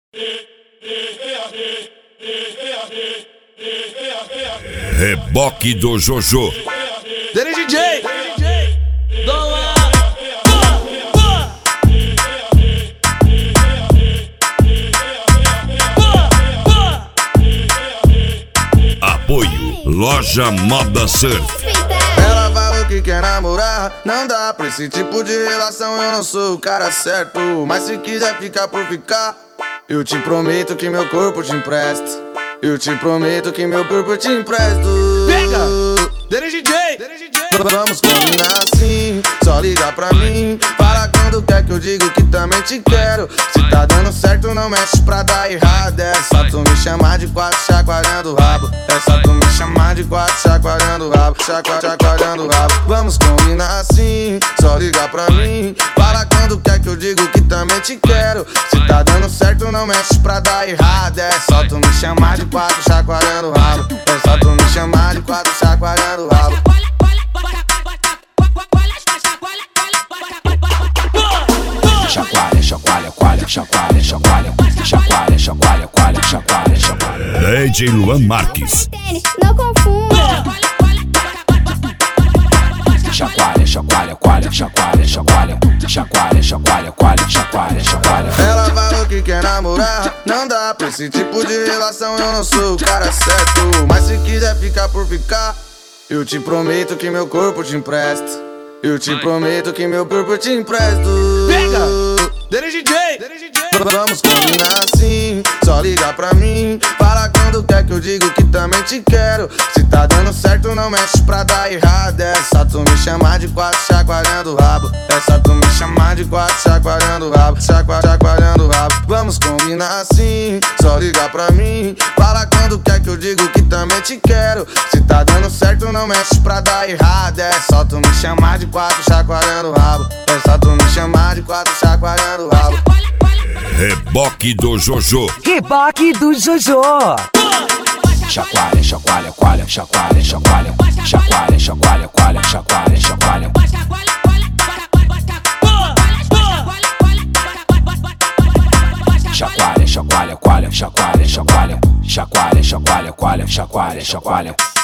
Reboque do Jojo. Dele DJ. Apoio Loja Moda Surf. Ela falou que quer namorar, não dá pra esse tipo de relação, eu não sou o cara certo. Mas se quiser ficar por ficar, eu te prometo que meu corpo te empresto. Eu te prometo que meu corpo te empresto. Pega! Dele DJ! Vamos combinar assim, só liga pra mim. Fala quando quer que eu digo que também te quero. Se tá dando certo não mexe pra dar errado. É só tu me chamar de quatro chacoalhando o rabo. É só tu me chamar de quatro chacoalhando o rabo. Chacoalhando o rabo. Vamos combinar assim, só liga pra mim. Fala quando quer que eu digo que também te quero. Se tá dando certo não mexe pra dar errado. É só tu me chamar de quatro chacoalhando o rabo. É só tu me chamar de quatro chacoalhando o rabo. Chacoalha, chacoalha, coalha, chacoalha, chacoalha, chacoalha, chacoalha, coalha, chacoalha, chacoalha. DJ Luan Marques. Não confunda. Chacoalha, chacoalha, coalha, chacoalha, chacoalha, chacoalha, chacoalha, coalha, chacoalha, chacoalha. Ela falou que quer namorar, não dá pra esse tipo de relação, eu não sou o cara certo. Mas se quiser ficar por ficar, eu te prometo que meu corpo te empresto. Eu te prometo que meu corpo te empresto. Pega! Dele DJ! Vamos combinar assim, só liga pra mim. Fala quando quer que eu digo que também te quero. Se tá dando certo não mexe pra dar errado. É só tu me chamar de quatro chacoalhando o rabo. É só tu me chamar de quatro chacoalhando o rabo. Chacoalhando o rabo. Vamos combinar assim, só liga pra mim. Fala quando quer que eu digo que também te quero. Se tá dando certo não mexe pra dar errado. É só tu me chamar de quatro chacoalhando o rabo. É só tu me chamar de quatro chacoalhando o rabo. Reboque do Jojo. Reboque do Jojo. Chacoalha, chacoalha, coalha, chacoalha, chacoalha, chacoalha, chacoalha, coalha, chacoalha, chacoalha. Chacoalha, chacoalha, coalha, chacoalha, chacoalha, chacoalha, chacoalha, coalha, chacoalha, chacoalha.